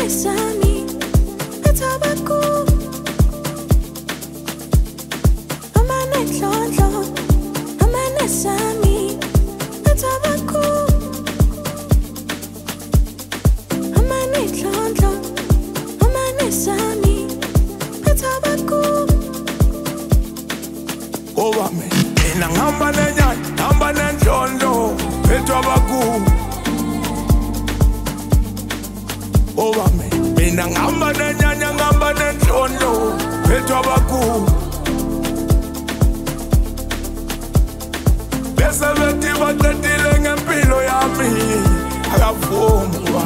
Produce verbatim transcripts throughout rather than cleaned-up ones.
Amanezami, etabaku. Amanedlondlo, amanezami, etabaku. Amanedlondlo, amanezami, etabaku. Over me, mina ngihamba nenyanya, ngihamba nendlondlo, etabaku. Over me, mina ngihamba nenyanya, ngihamba nendlondlo, etabaku. Bese bethi baqedile ngempilo yami, akavumi.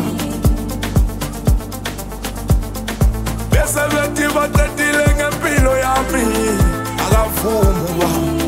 Bese bethi baqedile ngempilo yami, akavumi.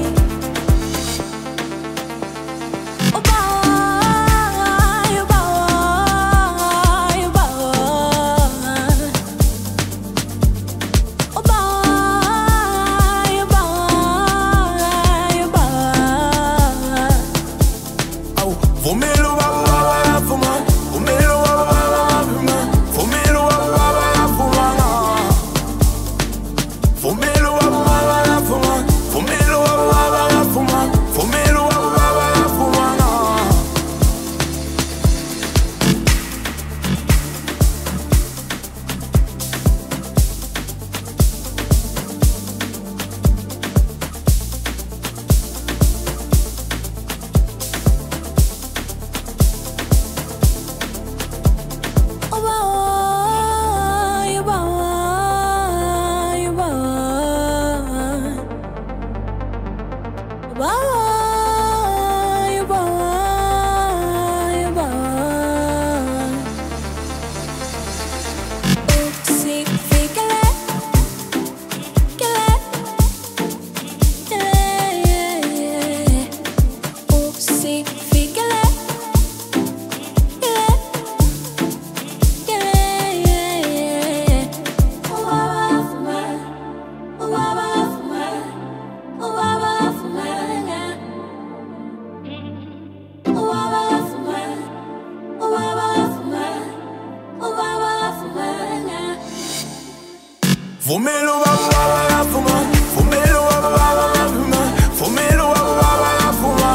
Fumelo wa wa wa fuma, fumelo wa wa wa fuma, fumelo wa wa wa fuma,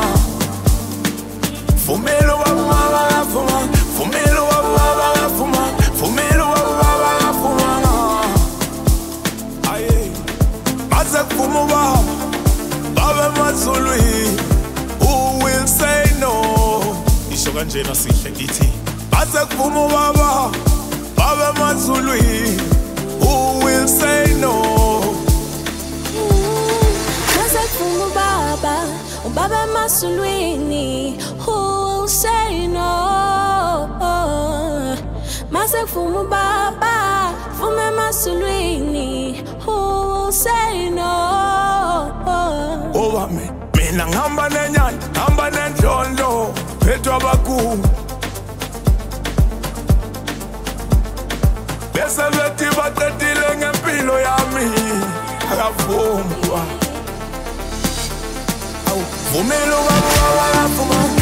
fumelo wa wa wa fuma, fumelo wa wa wa fuma, fumelo wa wa wa fuma. Aye, maze kumu wa, baba mazului, who will say no? Isho kanje na sihle ngithi, maze kumu wa wa, baba mazului. Who will say no? Masekufuma ubaba, ubaba emasulwini. Who will say no? Masekufuma ubaba, fuma emasulwini. Who will say no? Over me, mina ngihamba nenyanya, ngihamba nendlondlo, etabaku. Bese bethi baqedile ngempilo yami, akavumi. Awu, vumela ubaba wafuma.